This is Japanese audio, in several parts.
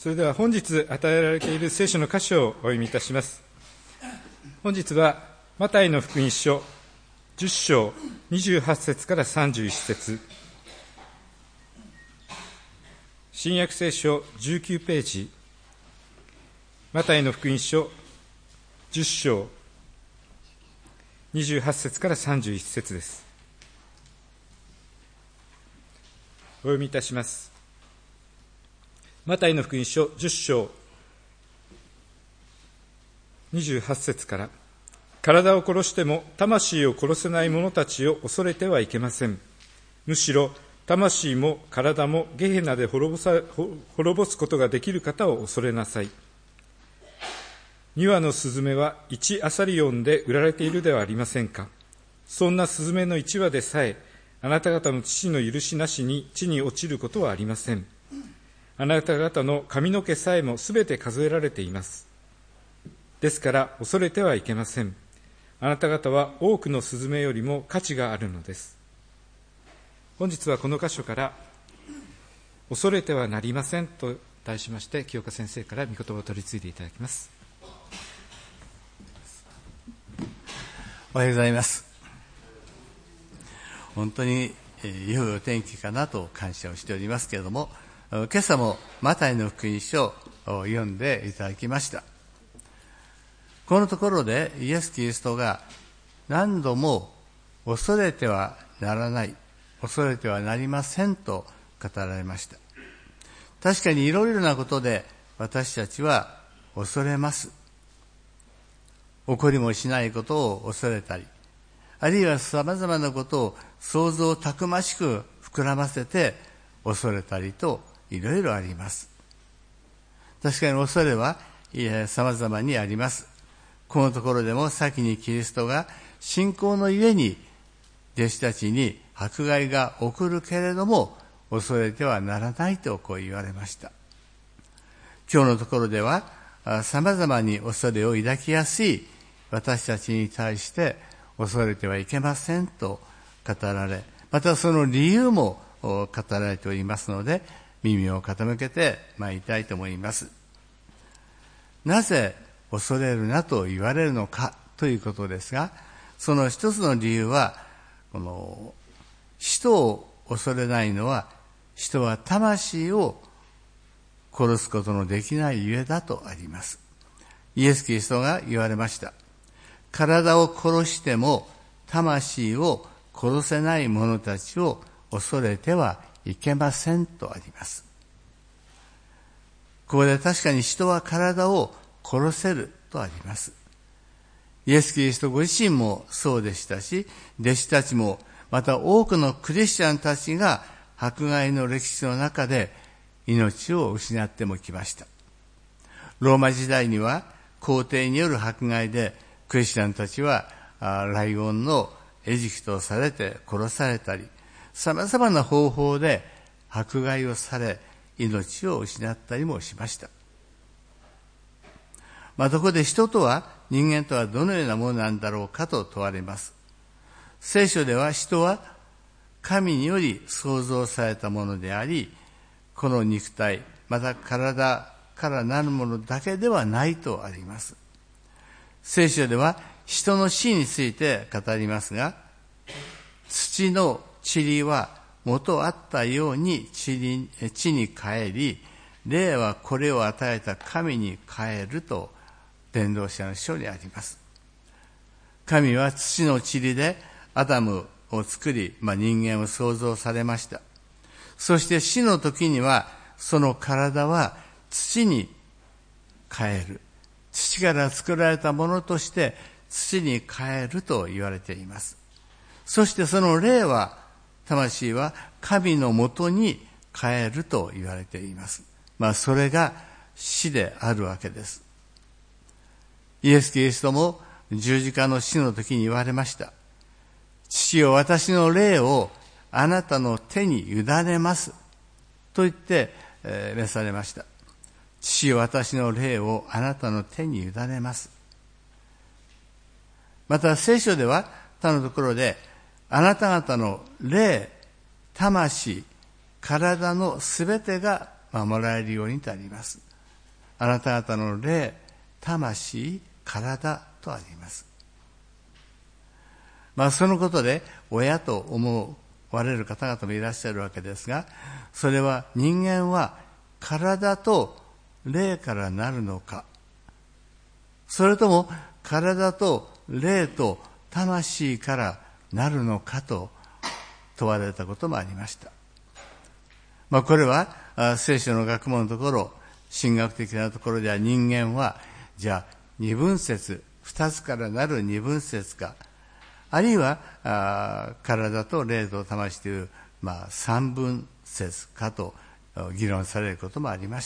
それでは本日与えられている聖書の箇所をお読みいたします。本日はマタイの福音書10章28節から31節、新約聖書19ページ、マタイの福音書10章28節から31節です。お読みいたします。マタイの福音書10章28節から、体を殺しても魂を殺せない者たちを恐れてはいけません。むしろ魂も体もゲヘナで滅ぼすことができる方を恐れなさい。2羽のスズメは1アサリオンで売られているではありませんか。そんなスズメの1羽でさえ、あなた方の父の許しなしに地に落ちることはありません。あなた方の髪の毛さえもすべて数えられています。ですから恐れてはいけません。あなた方は多くのスズメよりも価値があるのです。本日はこの箇所から恐れてはなりませんと題しまして、清岡先生から御言葉を取り継いでいただきます。 おはようございます。本当に良いお天気かなと感謝をしておりますけれども、今朝もマタイの福音書を読んでいただきました。このところでイエス・キリストが何度も恐れてはならない、恐れてはなりませんと語られました。確かにいろいろなことで私たちは恐れます。起こりもしないことを恐れたり、あるいは様々なことを想像たくましく膨らませて恐れたりといろいろあります。確かに恐れは様々にあります。このところでも先にキリストが信仰のゆえに弟子たちに迫害が起こるけれども恐れてはならないとこう言われました。今日のところでは様々に恐れを抱きやすい私たちに対して恐れてはいけませんと語られ、またその理由も語られておりますので、耳を傾けて参りたいと思います。なぜ恐れるなと言われるのかということですが、その一つの理由は、この人を恐れないのは、人は魂を殺すことのできないゆえだとあります。イエス・キリストが言われました。体を殺しても魂を殺せない者たちを恐れてはいけませんとあります。ここで確かに人は体を殺せるとあります。イエス・キリストご自身もそうでしたし、弟子たちも、また多くのクリスチャンたちが迫害の歴史の中で命を失ってもきました。ローマ時代には皇帝による迫害でクリスチャンたちはライオンの餌食とされて殺されたり、様々な方法で迫害をされ命を失ったりもしました。そこで人間とはどのようなものなんだろうかと問われます。聖書では人は神により創造されたものであり、この肉体、また体からなるものだけではないとあります。聖書では人の死について語りますが、土の塵は元あったように地に帰り、霊はこれを与えた神に帰ると伝道者の書にあります。神は土の塵でアダムを作り、人間を創造されました。そして死の時にはその体は土に帰る。土から作られたものとして土に帰ると言われています。そしてその霊は、魂は神のもとに帰ると言われています。それが死であるわけです。イエス・キリストも十字架の死の時に言われました。父よ、私の霊をあなたの手に委ねますと言って召されました。父よ、私の霊をあなたの手に委ねます。また聖書では他のところで、あなた方の霊、魂、体のすべてが守られるようにとあります。 あなた方の霊、魂、体とあります。そのことで親と思われる方々もいらっしゃるわけですが、それは人間は体と霊からなるのか、それとも体と霊と魂からなるのかと問われたこともありました。これは聖書の学問のところ、神学的なところでは人間はじゃあ二分節、二つからなる二分節か、あるいは体と霊と魂という三分節かと議論されることもありました。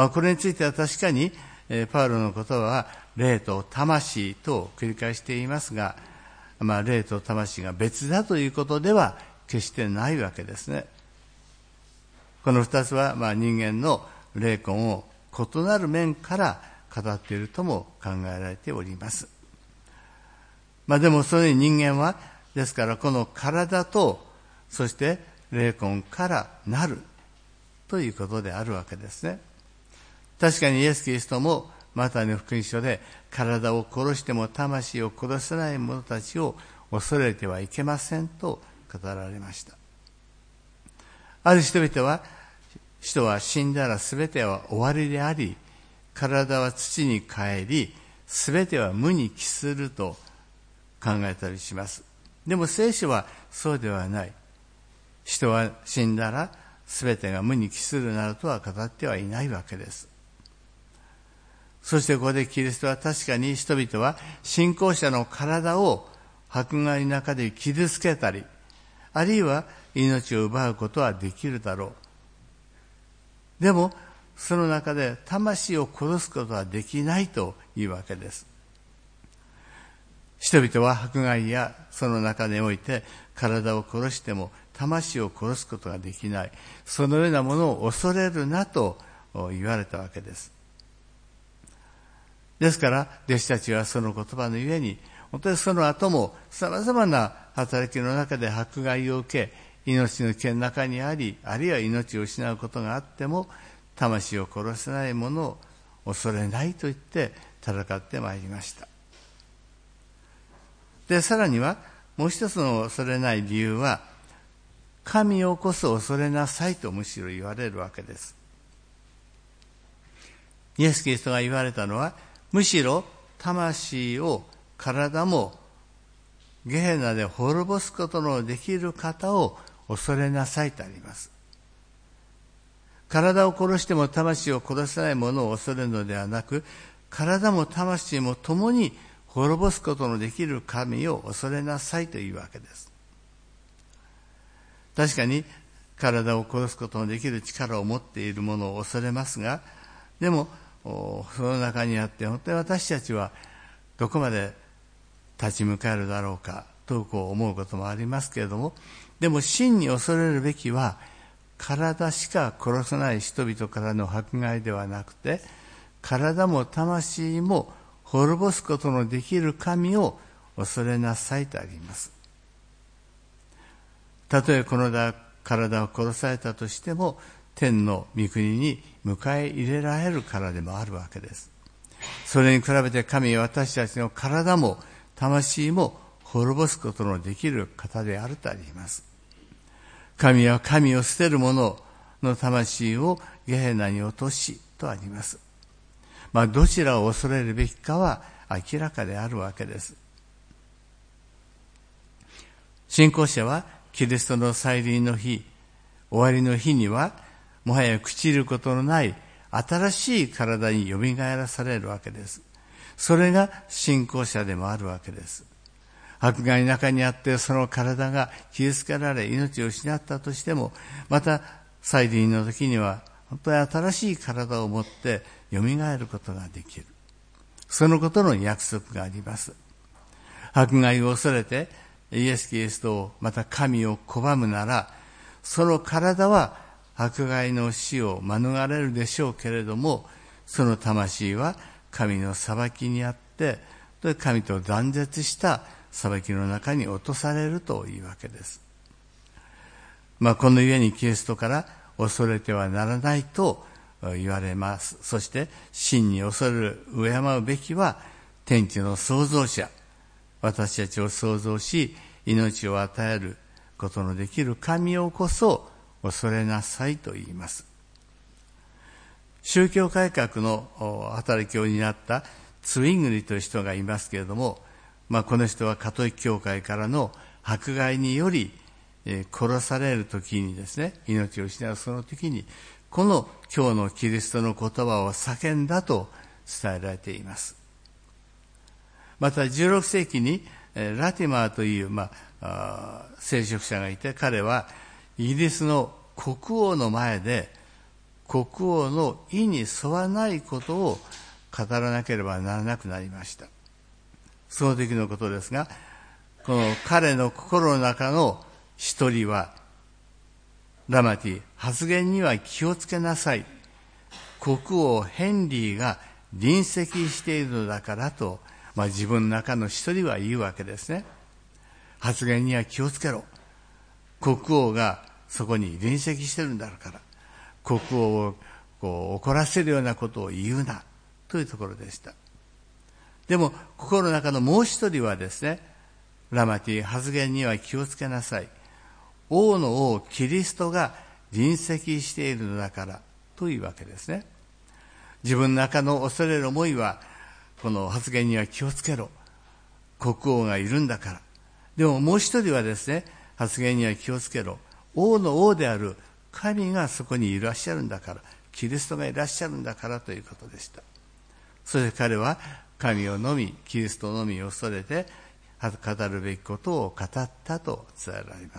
これについては確かにパウロの言葉は霊と魂と繰り返していますが、霊と魂が別だということでは決してないわけですね。この二つは人間の霊魂を異なる面から語っているとも考えられております。でもそれに人間はですからこの体とそして霊魂からなるということであるわけですね。確かにイエス・キリストもマタイの福音書で体を殺しても魂を殺せない者たちを恐れてはいけませんと語られました。ある人々は人は死んだらすべては終わりであり、体は土に帰りすべては無に帰すると考えたりします。でも聖書はそうではない。人は死んだらすべてが無に帰するなどとは語ってはいないわけです。そしてここでキリストは確かに人々は信仰者の体を迫害の中で傷つけたり、あるいは命を奪うことはできるだろう。でもその中で魂を殺すことはできないというわけです。人々は迫害やその中において体を殺しても魂を殺すことができない。そのようなものを恐れるなと言われたわけです。ですから弟子たちはその言葉のゆえに本当にその後も様々な働きの中で迫害を受け、命の危険の中にあり、あるいは命を失うことがあっても魂を殺せないものを恐れないと言って戦ってまいりました。で、さらにはもう一つの恐れない理由は、神をこそ恐れなさいとむしろ言われるわけです。イエス・キリストが言われたのは、むしろ魂を体もゲヘナで滅ぼすことのできる方を恐れなさいとあります。体を殺しても魂を殺せないものを恐れるのではなく、体も魂も共に滅ぼすことのできる神を恐れなさいというわけです。確かに体を殺すことのできる力を持っているものを恐れますが、でもその中にあって本当に私たちはどこまで立ち向かえるだろうかと思うこともありますけれども、でも真に恐れるべきは体しか殺せない人々からの迫害ではなくて、体も魂も滅ぼすことのできる神を恐れなさいとあります。たとえこの体を殺されたとしても、天の御国に迎え入れられるからでもあるわけです。それに比べて神は私たちの体も魂も滅ぼすことのできる方であるとあります。神は神を捨てる者の魂をゲヘナに落としとあります。どちらを恐れるべきかは明らかであるわけです。信仰者はキリストの再臨の日、終わりの日にはもはや朽ちることのない新しい体によみがえらされるわけです。それが信仰者でもあるわけです。迫害の中にあってその体が傷つけられ命を失ったとしても、また再臨の時には本当に新しい体を持ってよみがえることができる。そのことの約束があります。迫害を恐れてイエス・キリストをまた神を拒むなら、その体は迫害の死を免れるでしょうけれども、その魂は神の裁きにあって神と断絶した裁きの中に落とされるというわけです。このゆえにキリストから恐れてはならないと言われます。そして真に恐れる敬うべきは天地の創造者、私たちを創造し命を与えることのできる神をこそ恐れなさいと言います。宗教改革の働きを担ったツウィングリという人がいますけれども、この人はカトリック教会からの迫害により殺される時にですね、命を失うその時にこの今日のキリストの言葉を叫んだと伝えられています。また16世紀にラティマーという、聖職者がいて、彼はイギリスの国王の前で国王の意に沿わないことを語らなければならなくなりました。その時のことですが、この彼の心の中の一人は、ラマティ、発言には気をつけなさい。国王ヘンリーが臨席しているのだからと、自分の中の一人は言うわけですね。発言には気をつけろ。国王がそこに臨席してるんだから、国王を怒らせるようなことを言うな、というところでした。でも、心の中のもう一人はですね、ラマティ、発言には気をつけなさい。王の王、キリストが臨席しているのだから、というわけですね。自分の中の恐れる思いは、この発言には気をつけろ。国王がいるんだから。でももう一人はですね、発言には気をつけろ。王の王である神がそこにいらっしゃるんだから、キリストがいらっしゃるんだからということでした。そして彼は神をのみ、キリストのみを恐れて語るべきことを語ったと伝えられます。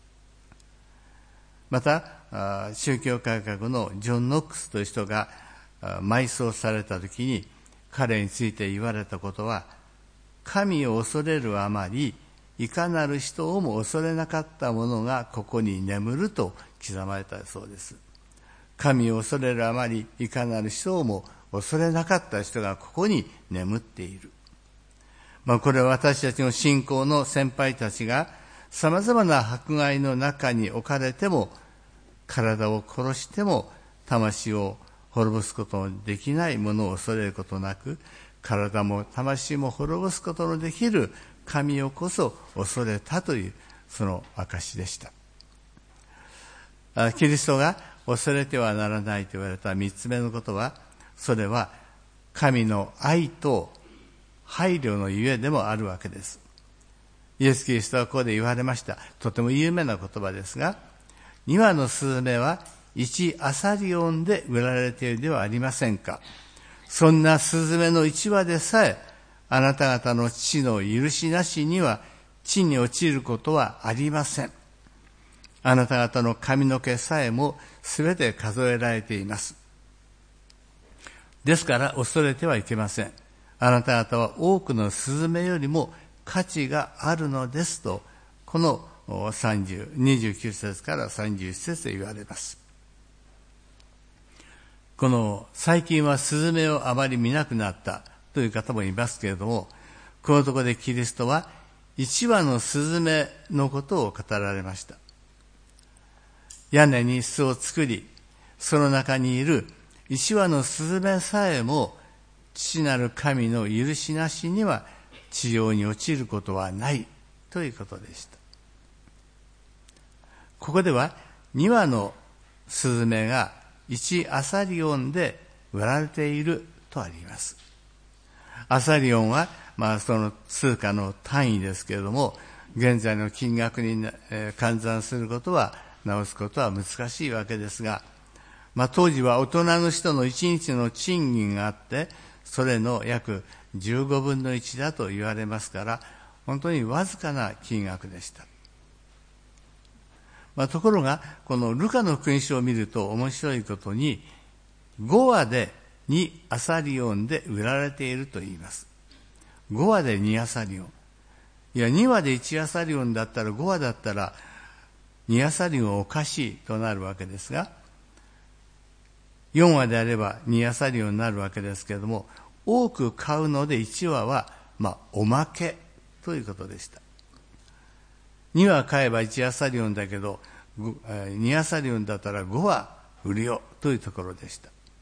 また、宗教改革のジョン・ノックスという人が埋葬されたときに、彼について言われたことは、神を恐れるあまり、いかなる人をも恐れなかった者がここに眠ると刻まれたそうです。神を恐れるあまり、いかなる人をも恐れなかった人がここに眠っている。これは私たちの信仰の先輩たちが様々な迫害の中に置かれても、体を殺しても魂を滅ぼすことのできないものを恐れることなく、体も魂も滅ぼすことのできる神をこそ恐れたというその証でした。キリストが恐れてはならないと言われた三つ目のことは、それは神の愛と配慮のゆえでもあるわけです。イエス・キリストはここで言われました。とても有名な言葉ですが、2羽のスズメは1アサリオンで売られているではありませんか。そんなスズメの1羽でさえ、あなた方の父の許しなしには地に落ちることはありません。あなた方の髪の毛さえもすべて数えられています。ですから恐れてはいけません。あなた方は多くのスズメよりも価値があるのですと、この29節から31節で言われます。この最近はスズメをあまり見なくなったという方もいますけれども、このところでキリストは1羽のスズメのことを語られました。屋根に巣を作り、その中にいる1羽のスズメさえも父なる神の許しなしには地上に落ちることはないということでした。ここでは2羽のスズメが1アサリオンで売られているとあります。アサリオンは、その通貨の単位ですけれども、現在の金額に換算することは、直すことは難しいわけですが、当時は大人の人の1日の賃金があって、それの約15分の1だと言われますから、本当にわずかな金額でした。ところが、このルカの福音書を見ると面白いことに、5羽で2アサリオンで売られていると言います。5羽で2アサリオン。いや、2羽で1アサリオンだったら、5羽だったら2アサリオンおかしいとなるわけですが、4羽であれば2アサリオンになるわけですけれども、多く買うので1羽は、おまけということでした。2羽買えば1アサリオンだけど、2アサリオンだったら5羽売るよというところでした。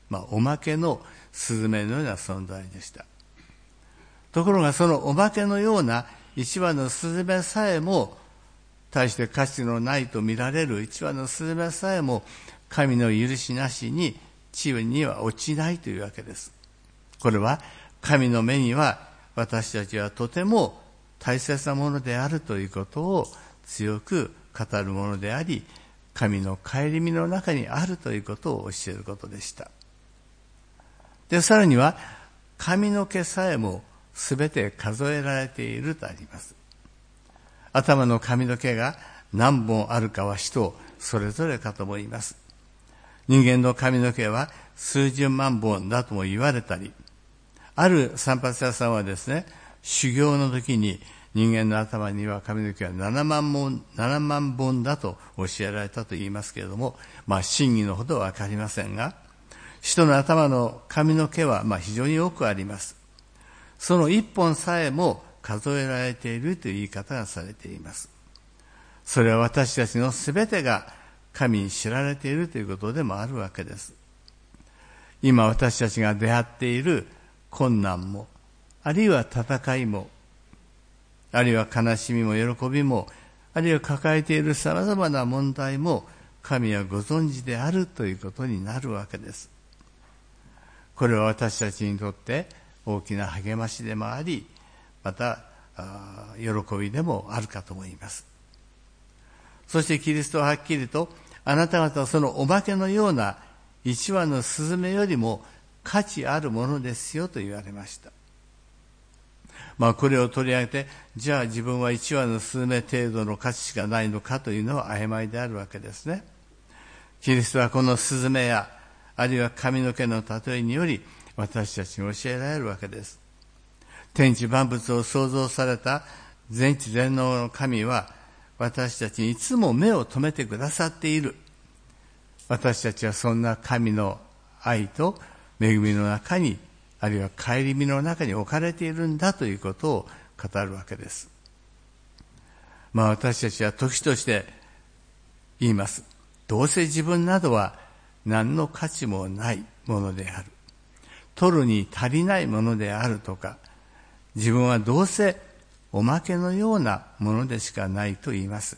おまけのスズメのような存在でした。ところがそのおまけのような一羽のスズメさえも、大して価値のないと見られる一羽のスズメさえも、神の許しなしに地には落ちないというわけです。これは神の目には私たちはとても大切なものであるということを強く語るものであり、神の顧みの中にあるということを教えることでした。で、さらには髪の毛さえもすべて数えられているとあります。頭の髪の毛が何本あるかは人それぞれかと思います。人間の髪の毛は数十万本だとも言われたり、ある散髪屋さんはですね、修行の時に人間の頭には髪の毛は7万本だと教えられたと言いますけれども、真偽のほどはわかりませんが、人の頭の髪の毛は非常に多くあります。その一本さえも数えられているという言い方がされています。それは私たちのすべてが神に知られているということでもあるわけです。今私たちが出会っている困難も、あるいは戦いも、あるいは悲しみも喜びも、あるいは抱えている様々な問題も神はご存知であるということになるわけです。これは私たちにとって大きな励ましでもあり、また喜びでもあるかと思います。そしてキリストははっきりと、あなた方はそのおまけのような一羽のスズメよりも価値あるものですよと言われました。これを取り上げて、じゃあ自分は一羽のスズメ程度の価値しかないのかというのは曖昧であるわけですね。キリストはこのスズメや、あるいは髪の毛の例えにより私たちに教えられるわけです。天地万物を創造された全知全能の神は私たちにいつも目を留めてくださっている。私たちはそんな神の愛と恵みの中に、あるいは顧みの中に置かれているんだということを語るわけです。私たちは時として言います。どうせ自分などは何の価値もないものである。取るに足りないものであるとか、自分はどうせおまけのようなものでしかないと言います。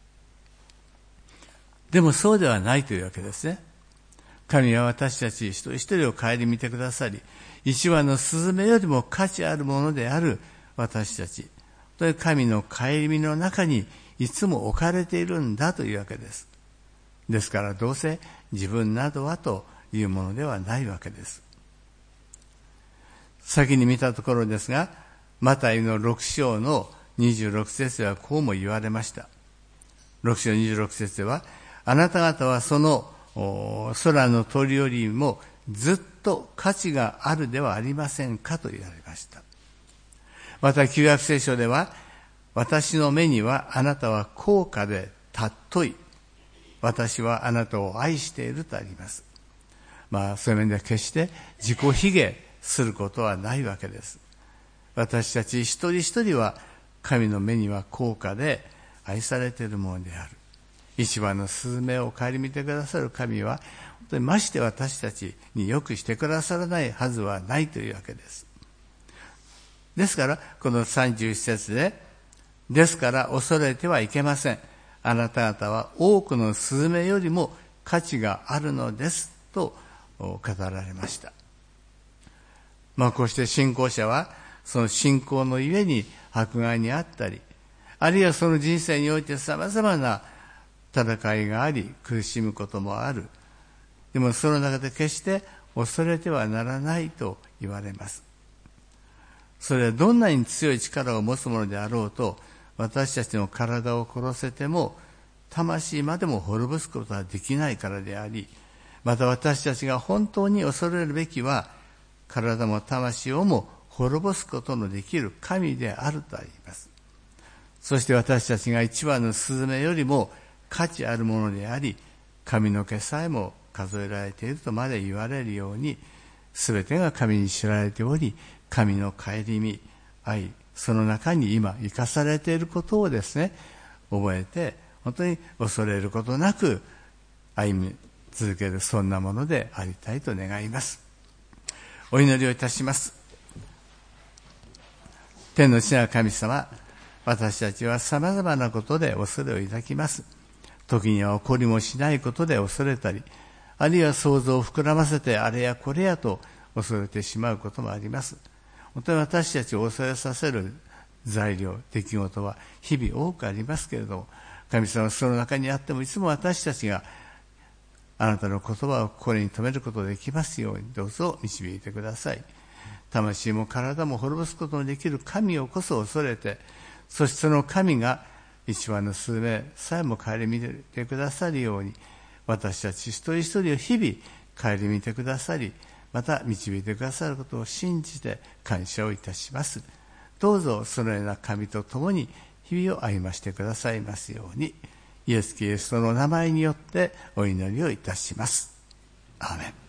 でもそうではないというわけですね。神は私たち一人一人を顧みてくださり、一羽のスズメよりも価値あるものである私たちという神の顧みの中にいつも置かれているんだというわけです。ですからどうせ自分などはというものではないわけです。先に見たところですが、マタイの6章の26節ではこうも言われました。6章26節では、あなた方はその空の鳥よりもずっと価値があるではありませんかと言われました。また旧約聖書では、私の目にはあなたは高価で尊い。私はあなたを愛しているとあります。そういう面では決して自己卑下することはないわけです。私たち一人一人は神の目には高価で愛されているものである。一羽のスズメを顧みてくださる神は、本当にまして私たちによくしてくださらないはずはないというわけです。ですから、この31節で、ですから恐れてはいけません。あなた方は多くのスズメよりも価値があるのです、と語られました。こうして信仰者は、その信仰のゆえに迫害にあったり、あるいはその人生において様々な戦いがあり、苦しむこともある。でもその中で決して恐れてはならないと言われます。それはどんなに強い力を持つものであろうと、私たちの体を殺せても、魂までも滅ぼすことはできないからであり、また私たちが本当に恐れるべきは、体も魂をも滅ぼすことのできる神であるとあります。そして私たちが一羽のスズメよりも価値あるものであり、髪の毛さえも数えられているとまで言われるように、すべてが神に知られており、神の顧み、愛、その中に今生かされていることをですね、覚えて、本当に恐れることなく歩み続ける、そんなものでありたいと願います。お祈りをいたします。天の父なる神様、私たちは様々なことで恐れを抱きます。時には起こりもしないことで恐れたり、あるいは想像を膨らませてあれやこれやと恐れてしまうこともあります。本当に私たちを恐れさせる材料、出来事は日々多くありますけれども、神様、その中にあってもいつも私たちがあなたの言葉を心に留めることができますように、どうぞ導いてください。魂も体も滅ぼすことのできる神をこそ恐れて、そしてその神が一番のすべさえも顧みてくださるように、私たち一人一人を日々顧みてくださり、また導いてくださることを信じて感謝をいたします。どうぞそのような神と共に日々を歩ましてくださいますように、イエス・キリストの名前によってお祈りをいたします。アーメン。